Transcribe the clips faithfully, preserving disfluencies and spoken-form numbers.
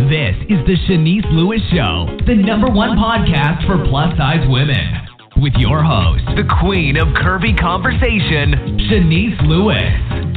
This is the Shanice Lewis Show, the number one podcast for plus-size women. With your host, the queen of curvy conversation, Shanice Lewis.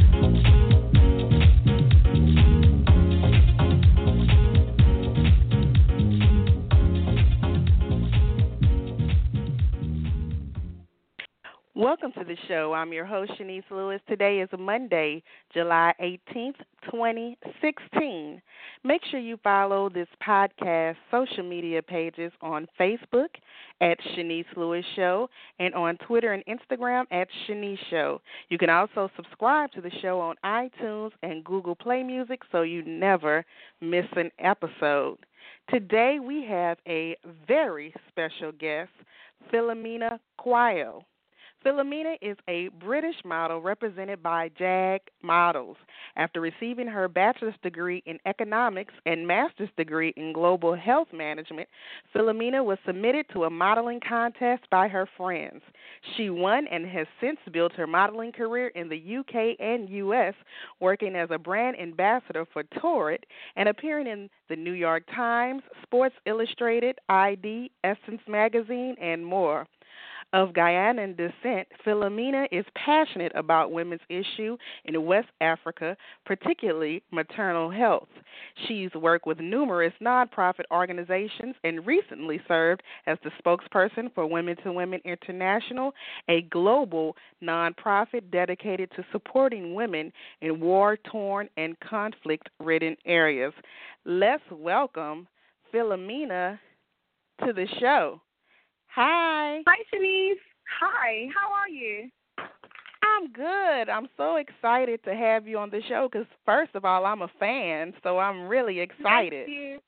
Welcome to the show. I'm your host, Shanice Lewis. Today is Monday, July eighteenth, twenty sixteen. Make sure you follow this podcast social media pages on Facebook at Shanice Lewis Show and on Twitter and Instagram at Shanice Show. You can also subscribe to the show on iTunes and Google Play Music so you never miss an episode. Today we have a very special guest, Philomena Quayle. Philomena is a British model represented by JAG Models. After receiving her bachelor's degree in economics and master's degree in global health management, Philomena was submitted to a modeling contest by her friends. She won and has since built her modeling career in the U K and U S, working as a brand ambassador for Torrid and appearing in the New York Times, Sports Illustrated, I D, Essence Magazine, and more. Of Guyanan descent, Philomena is passionate about women's issues in West Africa, particularly maternal health. She's worked with numerous nonprofit organizations and recently served as the spokesperson for Women to Women International, a global nonprofit dedicated to supporting women in war-torn and conflict-ridden areas. Let's welcome Philomena to the show. Hi. Hi, Shanice. Hi. How are you? I'm good. I'm so excited to have you on the show because, first of all, I'm a fan, so I'm really excited. Thank you.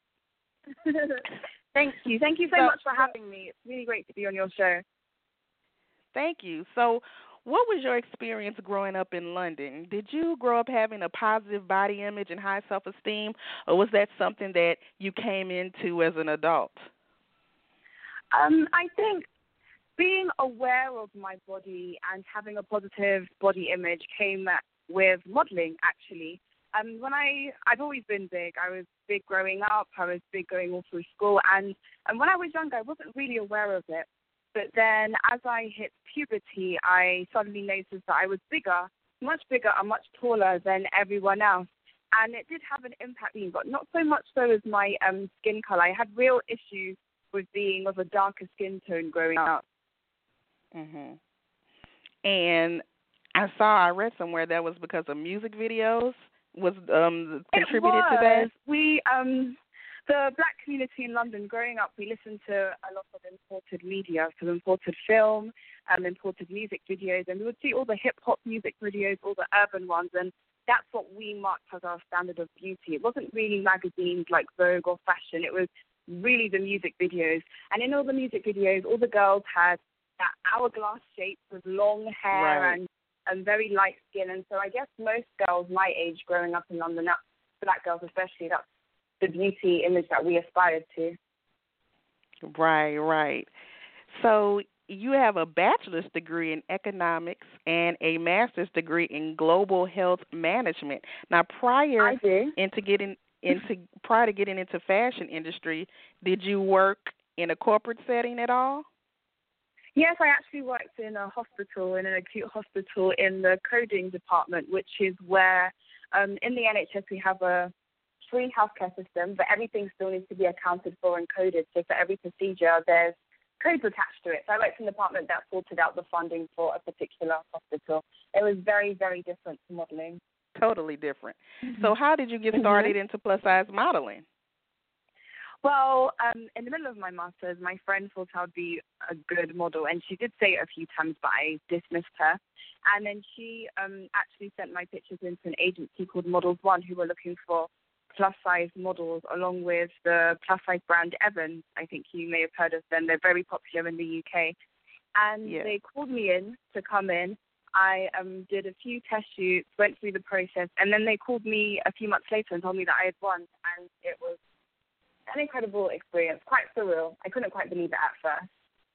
Thank you. Thank you so, so much for having me. It's really great to be on your show. Thank you. So what was your experience growing up in London? Did you grow up having a positive body image and high self-esteem, or was that something that you came into as an adult? Um, I think being aware of my body and having a positive body image came with modeling, actually. Um, when I, I've always been big. I was big growing up. I was big going all through school. And, and when I was younger, I wasn't really aware of it. But then as I hit puberty, I suddenly noticed that I was bigger, much bigger and much taller than everyone else. And it did have an impact on me, but not so much so as my um, skin color. I had real issues with being of a darker skin tone growing up. Mhm. And I saw, I read somewhere that was because of music videos was um contributed it was. to that. We um the black community in London growing up, we listened to a lot of imported media, so imported film, um, imported music videos, and we would see all the hip hop music videos, all the urban ones, and that's what we marked as our standard of beauty. It wasn't really magazines like Vogue or fashion. It was really the music videos. And in all the music videos, all the girls had that hourglass shape with long hair right. and, and very light skin. And so I guess most girls my age growing up in London, that, black girls especially, that's the beauty image that we aspired to. Right, right. So you have a bachelor's degree in economics and a master's degree in global health management. Now, prior I do. into getting into prior to getting into fashion industry, did you work in a corporate setting at all? Yes, I actually worked in a hospital, in an acute hospital in the coding department, which is where um, in the N H S we have a free healthcare system, but everything still needs to be accounted for and coded. So for every procedure, there's codes attached to it. So I worked in the department that sorted out the funding for a particular hospital. It was very, very different to modeling. Totally different. Mm-hmm. So how did you get started mm-hmm. into plus-size modeling? Well, um, in the middle of my master's, my friend thought I would be a good model, and she did say it a few times, but I dismissed her. And then she um, actually sent my pictures into an agency called Models One, who were looking for plus-size models, along with the plus-size brand Evans. I think you may have heard of them. They're very popular in the U K. And yeah. They called me in to come in. I um, did a few test shoots, went through the process, and then they called me a few months later and told me that I had won, and it was an incredible experience, quite surreal. I couldn't quite believe it at first.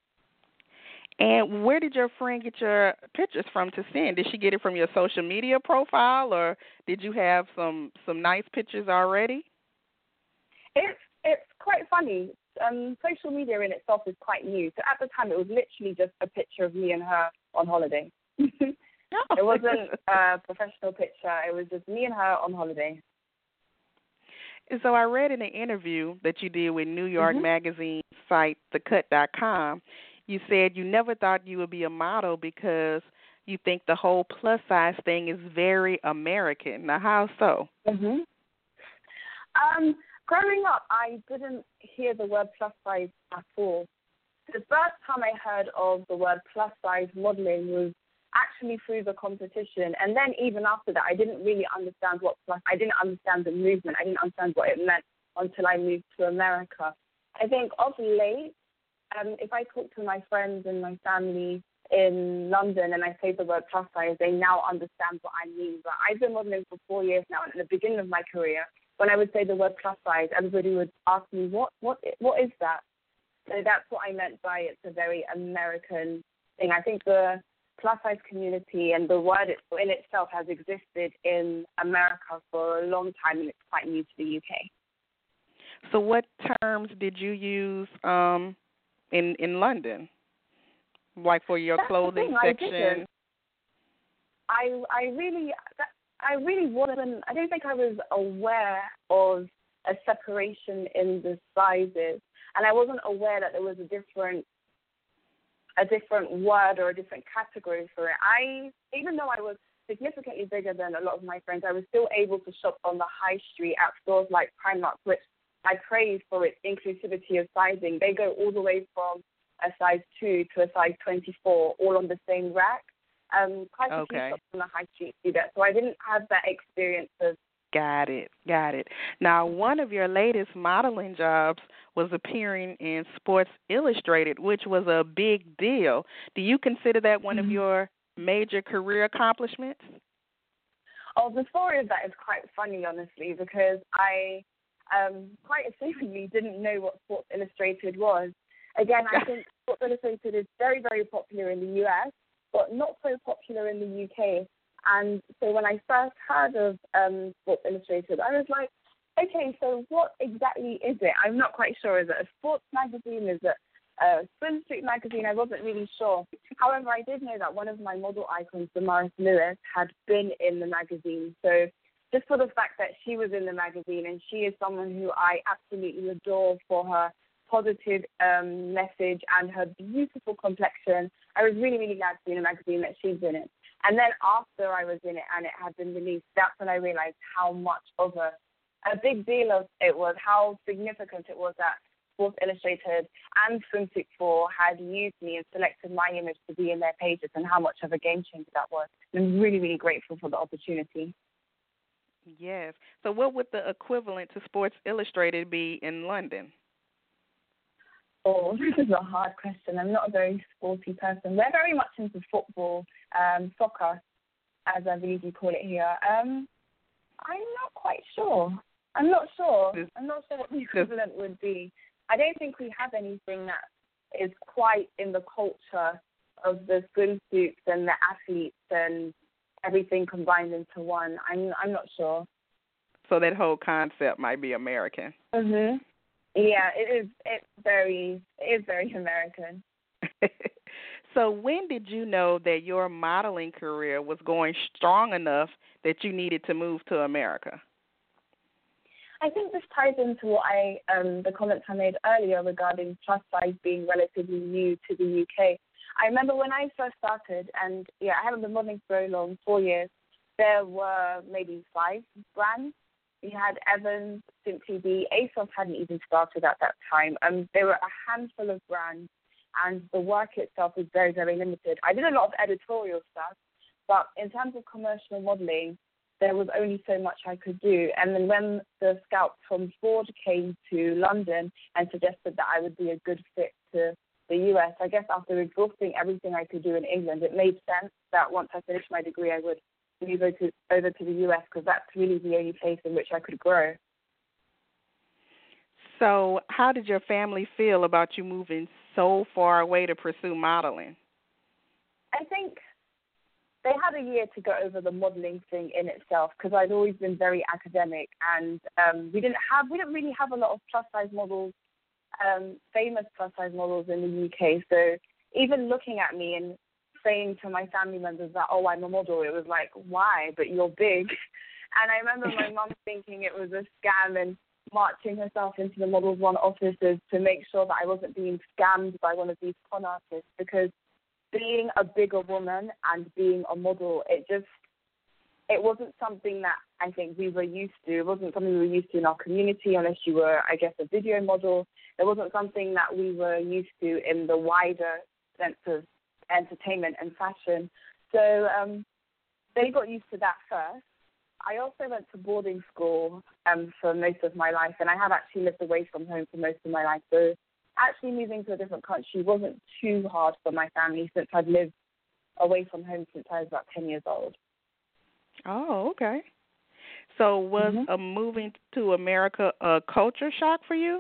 And where did your friend get your pictures from to send? Did she get it from your social media profile, or did you have some, some nice pictures already? It's it's quite funny. Um, social media in itself is quite new. So at the time, it was literally just a picture of me and her on holiday. It wasn't a professional picture. It was just me and her on holiday. And so I read in an interview that you did with New York mm-hmm. magazine site the cut dot com, you said you never thought you would be a model because you think the whole plus size thing is very American. Now, how so? Mm-hmm. Um, growing up, I didn't hear the word plus size at all. The first time I heard of the word plus size modeling was actually through the competition, and then even after that, I didn't really understand what plus. I didn't understand the movement. I didn't understand what it meant until I moved to America. I think of late, um, if I talk to my friends and my family in London and I say the word plus size, they now understand what I mean. But I've been modeling for four years now, and at the beginning of my career, when I would say the word plus size, everybody would ask me, what, what, what is that? So that's what I meant by it's a very American thing. I think the plus size community and the word in itself has existed in America for a long time, and it's quite new to the U K. So what terms did you use um, in in London, like for your That's clothing I section? didn't. I I really that, I really wasn't. I don't think I was aware of a separation in the sizes, and I wasn't aware that there was a different a different word or a different category for it. I even though I was significantly bigger than a lot of my friends, I was still able to shop on the high street at stores like Primark, which I praise for its inclusivity of sizing. They go all the way from a size two to a size twenty-four, all on the same rack. Um, quite a Okay. few shops on the high street do that, so I didn't have that experience of. Got it, got it. Now, one of your latest modeling jobs was appearing in Sports Illustrated, which was a big deal. Do you consider that one Mm-hmm. of your major career accomplishments? Oh, the story of that is quite funny, honestly, because I um, quite assumedly didn't know what Sports Illustrated was. Again, I think Sports Illustrated is very, very popular in the U S, but not so popular in the U K. And so when I first heard of um, Sports Illustrated, I was like, okay, so what exactly is it? I'm not quite sure. Is it a sports magazine? Is it a swimsuit magazine? I wasn't really sure. However, I did know that one of my model icons, Damaris Lewis, had been in the magazine. So just for the fact that she was in the magazine, and she is someone who I absolutely adore for her positive um, message and her beautiful complexion, I was really, really glad to be in a magazine that she's in it. And then after I was in it and it had been released, that's when I realized how much of a, a big deal it was, how significant it was that Sports Illustrated and Swimsuit four had used me and selected my image to be in their pages, and how much of a game changer that was. I'm really, really grateful for the opportunity. Yes. So what would the equivalent to Sports Illustrated be in London? Oh, this is a hard question. I'm not a very sporty person. We're very much into football, um, soccer, as I believe you call it here. Um, I'm not quite sure. I'm not sure. I'm not sure what the equivalent would be. I don't think we have anything that is quite in the culture of the swimsuits and the athletes and everything combined into one. I'm I'm not sure. So that whole concept might be American. Mhm. Yeah, it is. It's very. It is very American. So when did you know that your modeling career was going strong enough that you needed to move to America? I think this ties into what I um, the comments I made earlier regarding plus size being relatively new to the U K. I remember when I first started, and yeah, I haven't been modeling for very long, four years. There were maybe five brands. We had Evans, Simply Be, ASOS hadn't even started at that time. Um, there were a handful of brands, and the work itself was very, very limited. I did a lot of editorial stuff, but in terms of commercial modeling, there was only so much I could do. And then when the scouts from Ford came to London and suggested that I would be a good fit to the U S, I guess after exhausting everything I could do in England, it made sense that once I finished my degree, I would move over to, over to the U S, because that's really the only place in which I could grow. So how did your family feel about you moving so far away to pursue modeling? I think they had a year to go over the modelling thing in itself because I'd always been very academic, and um, we didn't have we didn't really have a lot of plus size models, um, famous plus size models in the U K. So even looking at me and saying to my family members that, oh, I'm a model, it was like, why? But you're big. And I remember my mum thinking it was a scam and marching herself into the Models One offices to make sure that I wasn't being scammed by one of these con artists, because being a bigger woman and being a model, it just, it wasn't something that I think we were used to. It wasn't something we were used to in our community, unless you were, I guess, a video model. It wasn't something that we were used to in the wider sense of entertainment and fashion. So um, they got used to that first. I also went to boarding school um, for most of my life, and I have actually lived away from home for most of my life. So actually moving to a different country wasn't too hard for my family, since I'd lived away from home since I was about ten years old. Oh, okay. So was Mm-hmm. uh, moving to America a culture shock for you?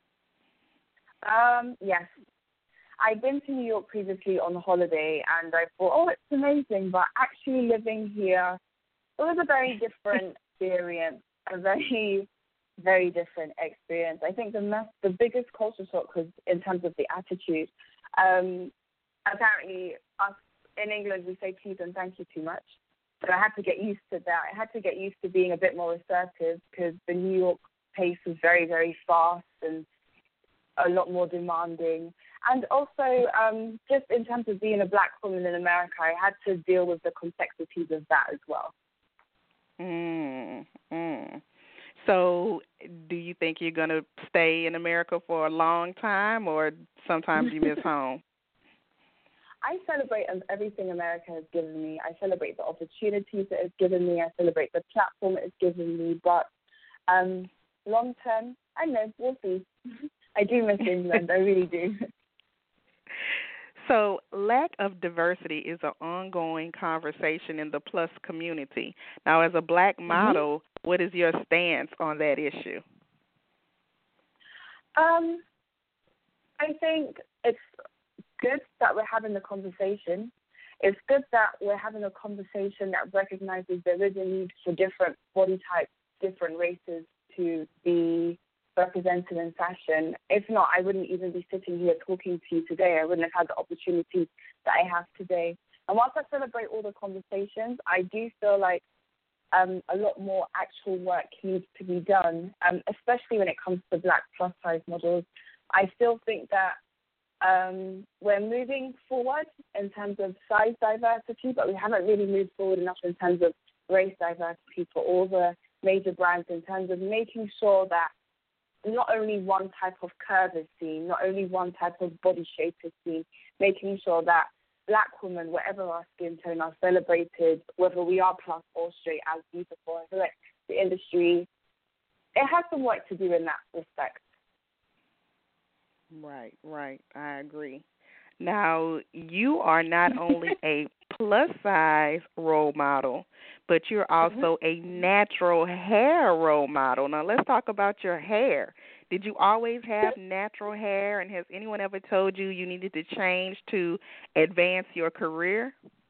Um, yes. I'd been to New York previously on holiday, and I thought, oh, it's amazing, but actually living here, it was a very different experience, a very, very different experience. I think the most, the biggest culture shock was in terms of the attitude. Um, apparently, us in England, we say please and thank you too much. So I had to get used to that. I had to get used to being a bit more assertive, because the New York pace was very, very fast and a lot more demanding. And also, um, just in terms of being a black woman in America, I had to deal with the complexities of that as well. Mm, mm. So do you think you're going to stay in America for a long time, or sometimes you miss home? I celebrate everything America has given me. I celebrate the opportunities it has given me. I celebrate the platform it has given me. But um, long term, I know, we'll see. I do miss England. I really do. So lack of diversity is an ongoing conversation in the plus community. Now, as a black model, mm-hmm. what is your stance on that issue? Um, I think it's good that we're having the conversation. It's good that we're having a conversation that recognizes there is a need for different body types, different races to be represented in fashion. If not, I wouldn't even be sitting here talking to you today. I wouldn't have had the opportunity that I have today. And whilst I celebrate all the conversations, I do feel like um, a lot more actual work needs to be done, um, especially when it comes to black plus-size models. I still think that um, we're moving forward in terms of size diversity, but we haven't really moved forward enough in terms of race diversity for all the major brands, in terms of making sure that not only one type of curve is seen, not only one type of body shape is seen, making sure that black women, whatever our skin tone, are celebrated, whether we are plus or straight, as beautiful. I feel like the industry, it has some work to do in that respect. Right, right. I agree. Now, you are not only a plus-size role model, but you're also a natural hair role model. Now, let's talk about your hair. Did you always have natural hair, and has anyone ever told you you needed to change to advance your career?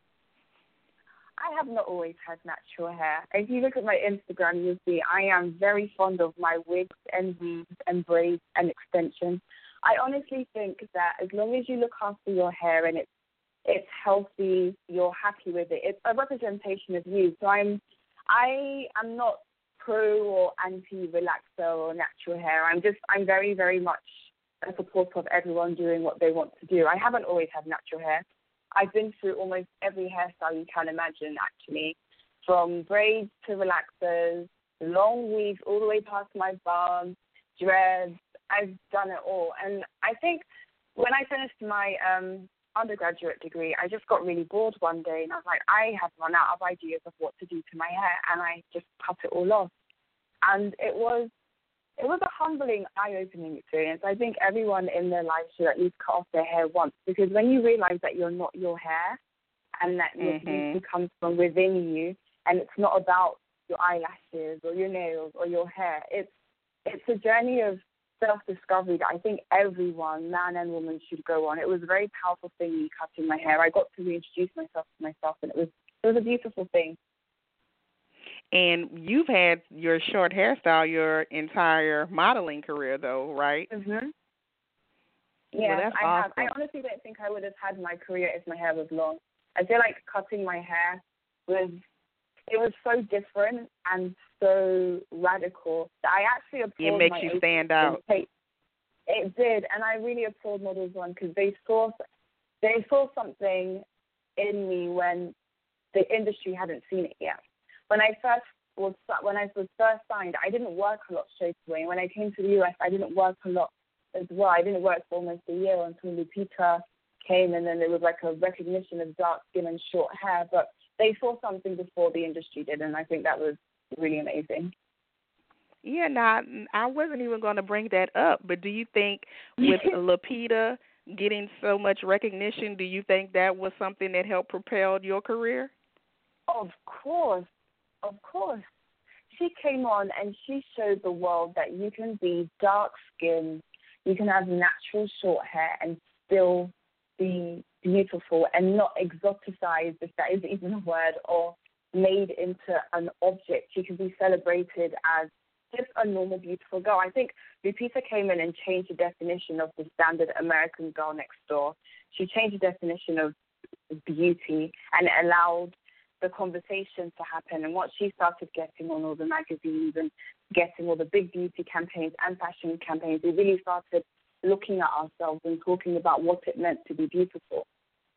I have not always had natural hair. If you look at my Instagram, you'll see I am very fond of my wigs and weaves and braids and extensions. I honestly think that as long as you look after your hair and it's it's healthy, you're happy with it, it's a representation of you. So I'm I am not pro or anti relaxer or natural hair. I'm just I'm very, very much a supporter of everyone doing what they want to do. I haven't always had natural hair. I've been through almost every hairstyle you can imagine, actually, from braids to relaxers, long weaves all the way past my bum, dreads. I've done it all. And I think when I finished my um, undergraduate degree, I just got really bored one day, and I was like, I have run out of ideas of what to do to my hair, and I just cut it all off. And it was it was a humbling, eye-opening experience. I think everyone in their life should at least cut off their hair once, because when you realize that you're not your hair and that your mm-hmm. beauty comes from within you, and it's not about your eyelashes or your nails or your hair, it's it's a journey of self-discovery that I think everyone, man and woman, should go on. It was a very powerful thing, me cutting my hair. I got to reintroduce myself to myself, and it was it was a beautiful thing. And you've had your short hairstyle your entire modeling career, though, right? Mhm. Yeah, well, I awesome. have. I honestly don't think I would have had my career if my hair was long. I feel like cutting my hair was, it was so different and so radical that I actually applaud It makes my you stand out. It did, and I really applaud Models One because they saw, they saw something in me when the industry hadn't seen it yet. When I first was when I was first signed, I didn't work a lot straight away. When I came to the U S, I didn't work a lot as well. I didn't work for almost a year until Lupita came, and then there was like a recognition of dark skin and short hair. But they saw something before the industry did, and I think that was really amazing. Yeah, now, I wasn't even going to bring that up, but do you think with Lupita getting so much recognition, do you think that was something that helped propel your career? Of course, of course. She came on and she showed the world that you can be dark-skinned, you can have natural short hair and still be beautiful and not exoticized, if that is even a word, or made into an object. You can be celebrated as just a normal, beautiful girl. I think Lupita came in and changed the definition of the standard American girl next door. She changed the definition of beauty and allowed the conversation to happen. And once she started getting on all the magazines and getting all the big beauty campaigns and fashion campaigns, we really started looking at ourselves and talking about what it meant to be beautiful.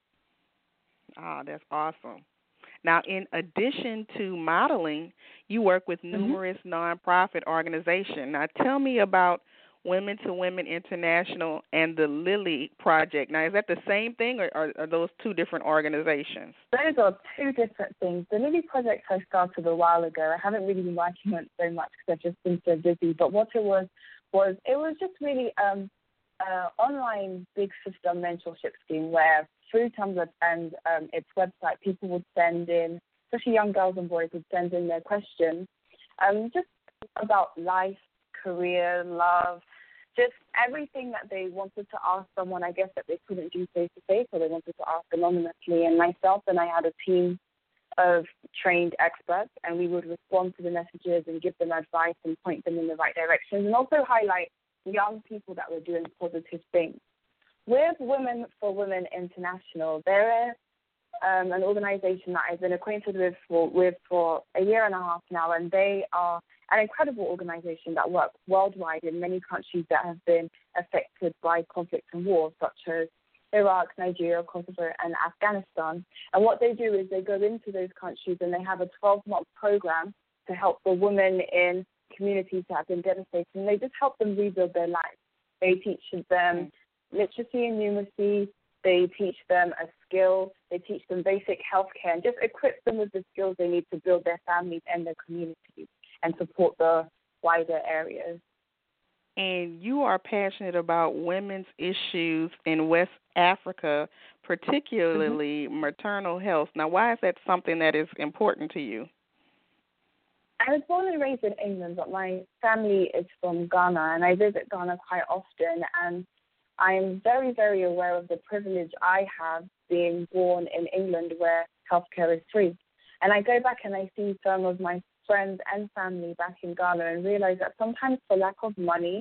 Oh, that's awesome. Now, in addition to modeling, you work with numerous mm-hmm. nonprofit organizations. Now, tell me about Women to Women International and the Lily Project. Now, is that the same thing, or are, are those two different organizations? Those are two different things. The Lily Project I started a while ago. I haven't really been working on it so much because I've just been so busy. But what it was, was it was just really um, an online big system mentorship scheme where through Tumblr and um, its website, people would send in, especially young girls and boys would send in their questions um, just about life, career, love, just everything that they wanted to ask someone, I guess, that they couldn't do face-to-face, or they wanted to ask anonymously. And myself and I had a team of trained experts, and we would respond to the messages and give them advice and point them in the right direction, and also highlight young people that were doing positive things. With Women for Women International, they're um, an organization that I've been acquainted with for, with for a year and a half now, and they are an incredible organization that works worldwide in many countries that have been affected by conflict and war, such as Iraq, Nigeria, Kosovo, and Afghanistan. And what they do is they go into those countries and they have a twelve-month program to help the women in communities that have been devastated, and they just help them rebuild their lives. They teach them literacy and numeracy, they teach them a skill, they teach them basic health care, and just equip them with the skills they need to build their families and their communities and support the wider areas. And you are passionate about women's issues in West Africa, particularly mm-hmm. maternal health. Now, why is that something that is important to you? I was born and raised in England, but my family is from Ghana, and I visit Ghana quite often, and I'm very, very aware of the privilege I have being born in England where healthcare is free. And I go back and I see some of my friends and family back in Ghana and realize that sometimes for lack of money,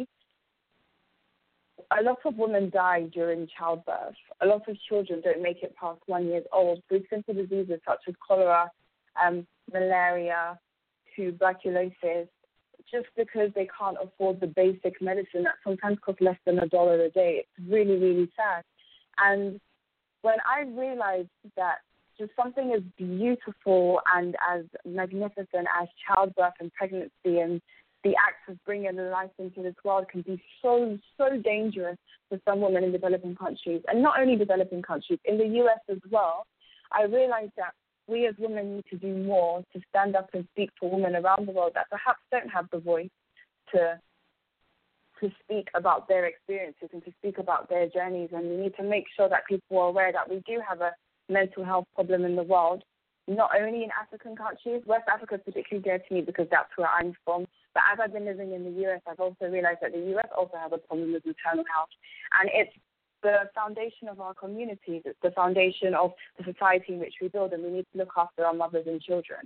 a lot of women die during childbirth. A lot of children don't make it past one year old with simple diseases such as cholera, um, malaria, tuberculosis, just because they can't afford the basic medicine that sometimes costs less than a dollar a day. It's really, really sad. And when I realized that just something as beautiful and as magnificent as childbirth and pregnancy and the act of bringing life into this world can be so, so dangerous for some women in developing countries, and not only developing countries, in the U S as well, I realized that we as women need to do more to stand up and speak for women around the world that perhaps don't have the voice to to speak about their experiences and to speak about their journeys. And we need to make sure that people are aware that we do have a mental health problem in the world, not only in African countries. West Africa is particularly dear to me because that's where I'm from. But as I've been living in the U S, I've also realized that the U S also has a problem with maternal health. And it's the foundation of our communities. It's the foundation of the society in which we build, and we need to look after our mothers and children.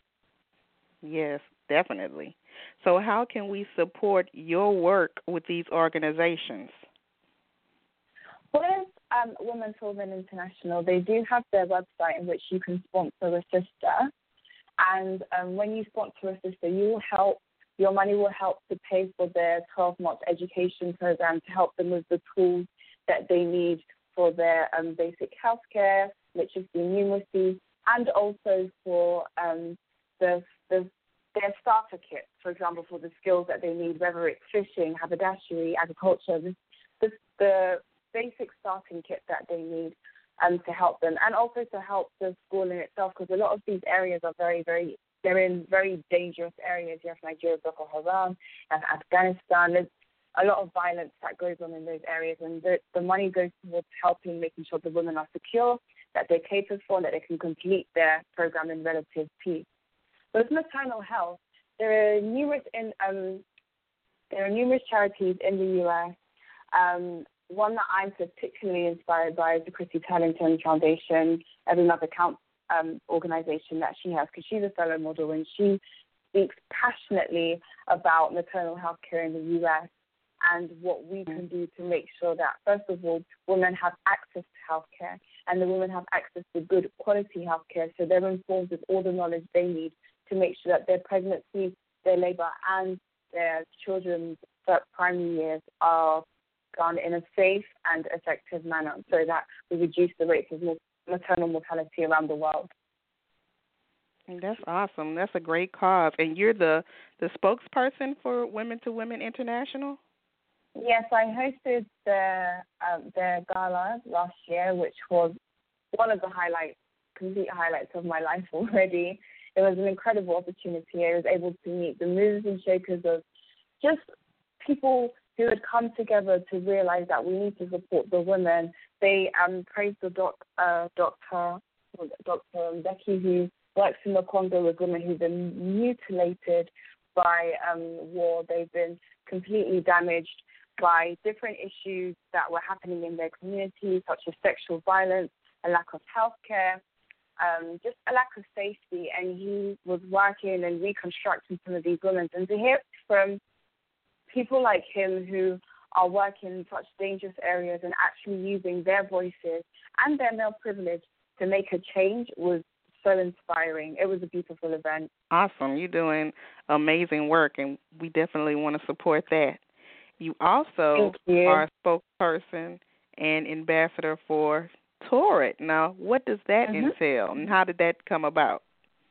Yes, definitely. So how can we support your work with these organizations? With um, Women for Women International, they do have their website in which you can sponsor a sister. And um, when you sponsor a sister, you will help, your money will help to pay for their twelve-month education program to help them with the tools that they need for their um, basic healthcare, literacy, numeracy, and also for um, the, the their starter kits, for example, for the skills that they need, whether it's fishing, haberdashery, agriculture, the, the, the basic starting kit that they need um, to help them, and also to help the school in itself, because a lot of these areas are very, very, they're in very dangerous areas. You have Nigeria, Boko Haram, and Afghanistan. There's a lot of violence that goes on in those areas, and the, the money goes towards helping, making sure the women are secure, that they're catered for, and that they can complete their program in relative peace. With maternal health, there are numerous in um, there are numerous charities in the U S. Um, one that I'm particularly inspired by is the Christy Turlington Foundation, Every Mother Counts um, organization that she has, because she's a fellow model and she speaks passionately about maternal health care in the U S and what we can do to make sure that, first of all, women have access to health care, and the women have access to good quality health care, so they're informed with all the knowledge they need to make sure that their pregnancy, their labor, and their children's primary years are gone in a safe and effective manner, so that we reduce the rates of maternal mortality around the world. That's awesome. That's a great cause. And you're the, the spokesperson for Women to Women International? Yes, I hosted the um, the gala last year, which was one of the highlights, complete highlights of my life already. It was an incredible opportunity. I was able to meet the movers and shakers of just people who had come together to realize that we need to support the women. They um, praised the doc, uh, doctor, Doctor Becky, who works in the Congo with women who've been mutilated by um, war. They've been completely damaged by different issues that were happening in their communities, such as sexual violence, a lack of health care, um, just a lack of safety. And he was working and reconstructing some of these women. And to hear from people like him who are working in such dangerous areas and actually using their voices and their male privilege to make a change was so inspiring. It was a beautiful event. Awesome. You're doing amazing work, and we definitely want to support that. You also you. are a spokesperson and ambassador for Torrid. Now, what does that mm-hmm. entail, and how did that come about?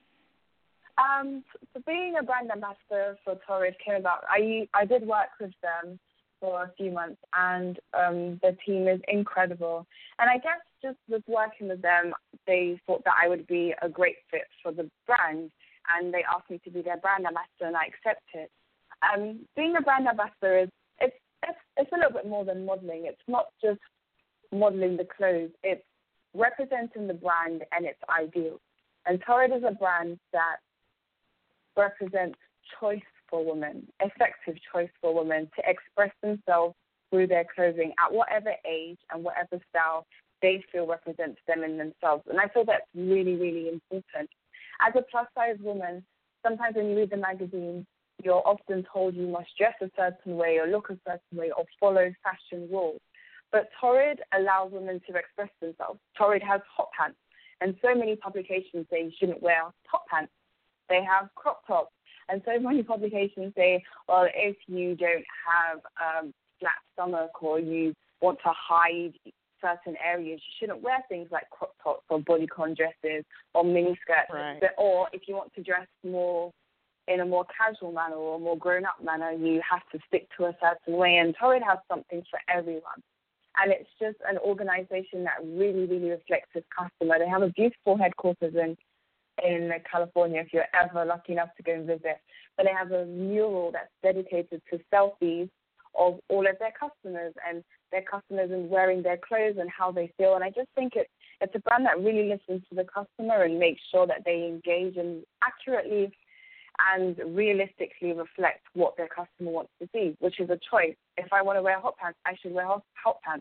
Um, so being a brand ambassador for Torrid came about. I I did work with them for a few months, and um, the team is incredible. And I guess just with working with them, they thought that I would be a great fit for the brand, and they asked me to be their brand ambassador, and I accepted. Um, being a brand ambassador is it's, it's it's a little bit more than modeling. It's not just modeling the clothes. It's representing the brand and its ideals. And Torrid is a brand that represents choice for women, effective choice for women to express themselves through their clothing at whatever age and whatever style they feel represents them in themselves. And I feel that's really, really important. As a plus-size woman, sometimes when you read the magazine, you're often told you must dress a certain way or look a certain way or follow fashion rules. But Torrid allows women to express themselves. Torrid has hot pants, and so many publications say you shouldn't wear hot pants. They have crop tops, and so many publications say, well, if you don't have um, flat stomach or you want to hide certain areas, you shouldn't wear things like crop tops or bodycon dresses or miniskirts. Right. But, or if you want to dress more in a more casual manner or a more grown-up manner, you have to stick to a certain way. And Torrid has something for everyone. And it's just an organization that really, really reflects its customer. They have a beautiful headquarters in in California, if you're ever lucky enough to go and visit. But they have a mural that's dedicated to selfies of all of their customers and their customers and wearing their clothes and how they feel. And I just think it's, it's a brand that really listens to the customer and makes sure that they engage and accurately and realistically reflect what their customer wants to see, which is a choice. If I want to wear hot pants, I should wear hot, hot pants. If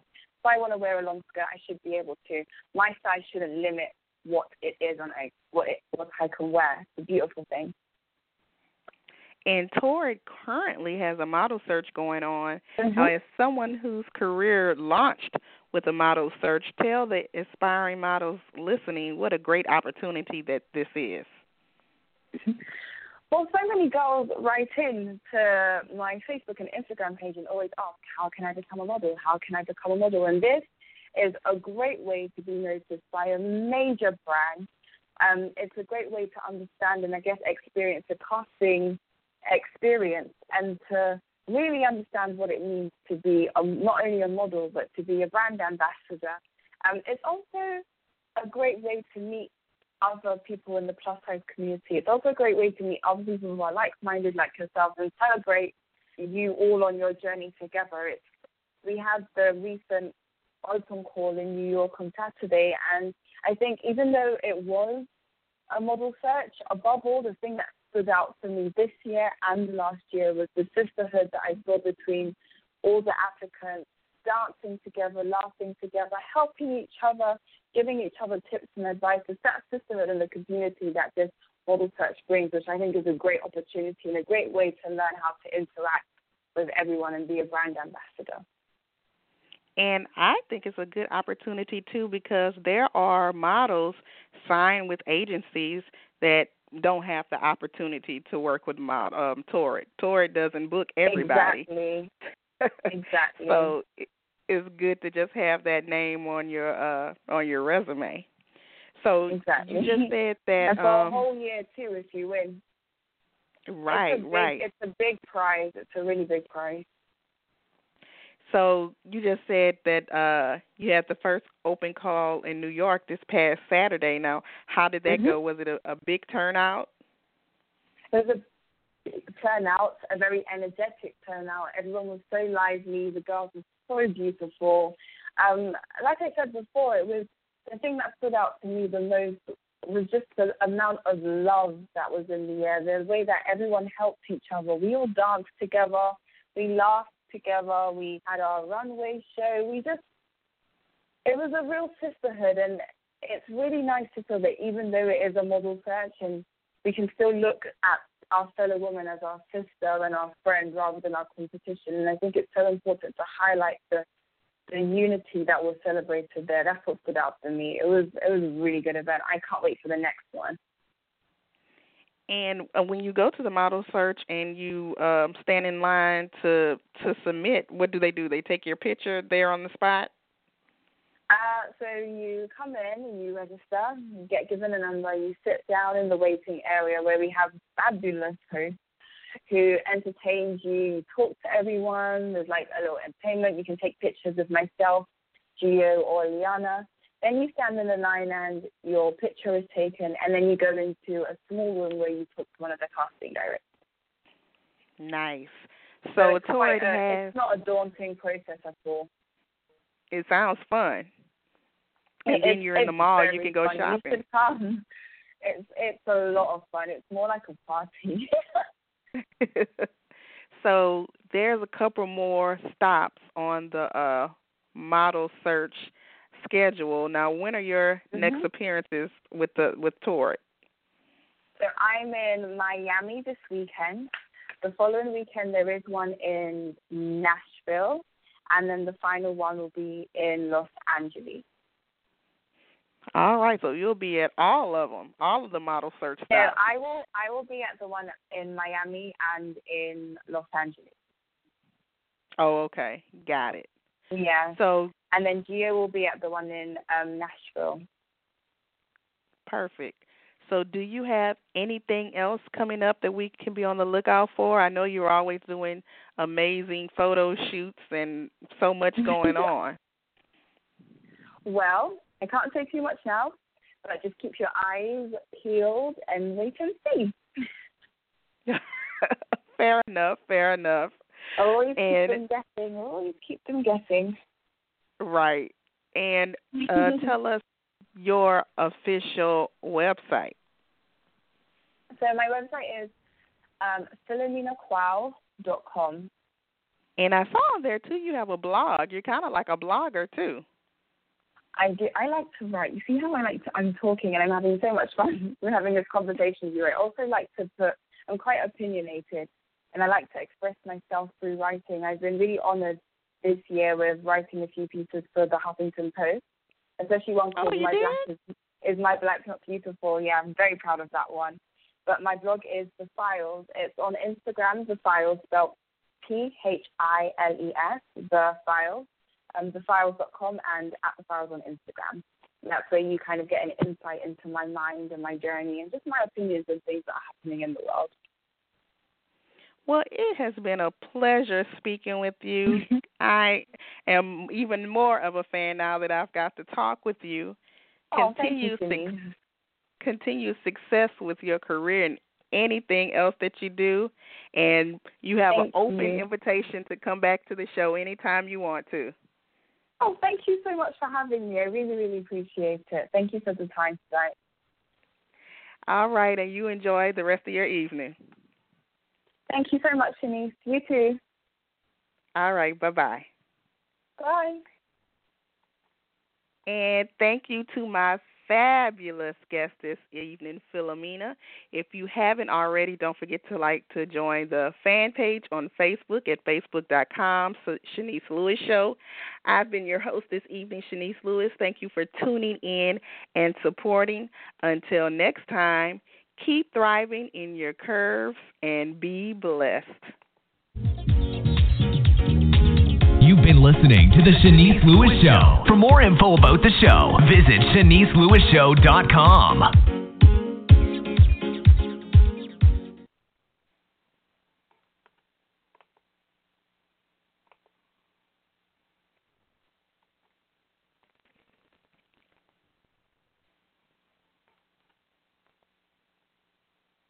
I want to wear a long skirt, I should be able to. My size shouldn't limit what it is on a, what it what I can wear. It's a beautiful thing. And Torrid currently has a model search going on. Mm-hmm. Uh, as someone whose career launched with a model search, tell the aspiring models listening what a great opportunity that this is. Well, so many girls write in to my Facebook and Instagram page and always ask, how can I become a model? How can I become a model? And this is a great way to be noticed by a major brand. Um, it's a great way to understand and, I guess, experience the casting experience and to really understand what it means to be a, not only a model but to be a brand ambassador. Um, it's also a great way to meet other people in the plus size community. It's also a great way to meet other people who are like-minded like yourself and celebrate you all on your journey together. It's, we had the recent open call in New York on Saturday, and I think even though it was a model search, above all, the thing that stood out for me this year and last year was the sisterhood that I saw between all the applicants, dancing together, laughing together, helping each other, giving each other tips and advice. It's that sisterhood in the community that this model search brings, which I think is a great opportunity and a great way to learn how to interact with everyone and be a brand ambassador. And I think it's a good opportunity, too, because there are models signed with agencies that don't have the opportunity to work with mod, um, Torrid. Torrid doesn't book everybody. Exactly. Exactly. So it's good to just have that name on your uh, on your resume. So exactly. you just said that. And for um, a whole year, too, if you win. Right, it's a big, right. It's a big prize. It's a really big prize. So you just said that uh, you had the first open call in New York this past Saturday. Now, how did that mm-hmm. go? Was it a, a big turnout? It was a big turnout, a very energetic turnout. Everyone was so lively. The girls were so beautiful. Um, like I said before, it was the thing that stood out to me the most was just the amount of love that was in the air, the way that everyone helped each other. We all danced together. We laughed together. We had our runway show. We just, it was a real sisterhood, and it's really nice to feel that even though it is a model search, and we can still look at our fellow woman as our sister and our friend rather than our competition. And I think it's so important to highlight the the unity that was celebrated there. That's what stood out for me. It was it was a really good event. I can't wait for the next one. And uh, when you go to the model search and you um, stand in line to to submit, what do they do? They take your picture there on the spot? Uh, so you come in and you register, you get given a number, you sit down in the waiting area where we have fabulous hosts who entertains you, you talk to everyone, there's like a little entertainment, you can take pictures of myself, Gio, or Liana. Then you stand in the line and your picture is taken, and then you go into a small room where you talk to one of the casting directors. Nice. So, so it's, Torrid a, has... it's not a daunting process at all. It sounds fun. And it, then you're in the mall, you can go fun. shopping. You should come. It's, it's a lot of fun. It's more like a party. So there's a couple more stops on the uh, model search schedule. Now, when are your mm-hmm. next appearances with the with Torrid? So I'm in Miami this weekend. The following weekend there is one in Nashville, and then the final one will be in Los Angeles. All right, so you'll be at all of them, all of the model search stops. Yeah, I will. I will be at the one in Miami and in Los Angeles. Oh, okay, got it. Yeah. So, and then Gio will be at the one in um, Nashville. Perfect. So, do you have anything else coming up that we can be on the lookout for? I know you're always doing amazing photo shoots and so much going on. Well, I can't say too much now, but just keep your eyes peeled and wait and see. Fair enough, fair enough. Always and, keep them guessing, always keep them guessing. Right. And uh, tell us your official website. So my website is um, philomena quao dot com. And I saw on there, too, you have a blog. You're kind of like a blogger, too. I do. I like to write. You see how I like to, I'm talking and I'm having so much fun with having this conversation with you. I also like to put, I'm quite opinionated, and I like to express myself through writing. I've been really honored this year with writing a few pieces for the Huffington Post, especially one called oh, My did? Black is, is My Black Not Beautiful? Yeah, I'm very proud of that one. But my blog is The Files. It's on Instagram, The Files, spelled P H I L E S, The Files, um, the files dot com, and at The Files on Instagram. And that's where you kind of get an insight into my mind and my journey and just my opinions and things that are happening in the world. Well, it has been a pleasure speaking with you. I am even more of a fan now that I've got to talk with you. Oh, Continue, thank you, su- continue success with your career and anything else that you do. And you have thank an open you. invitation to come back to the show anytime you want to. Oh, thank you so much for having me. I really, really appreciate it. Thank you for the time today. All right, and you enjoy the rest of your evening. Thank you so much, Shanice. You too. All right, bye-bye. Bye. And thank you to my fabulous guest this evening, Philomena. If you haven't already, don't forget to like to join the fan page on Facebook at facebook dot com, so Shanice Lewis Show. I've been your host this evening, Shanice Lewis. Thank you for tuning in and supporting. Until next time, keep thriving in your curves and be blessed. You've been listening to The Shanice Lewis Show. For more info about the show, visit Shanice Lewis Show dot com.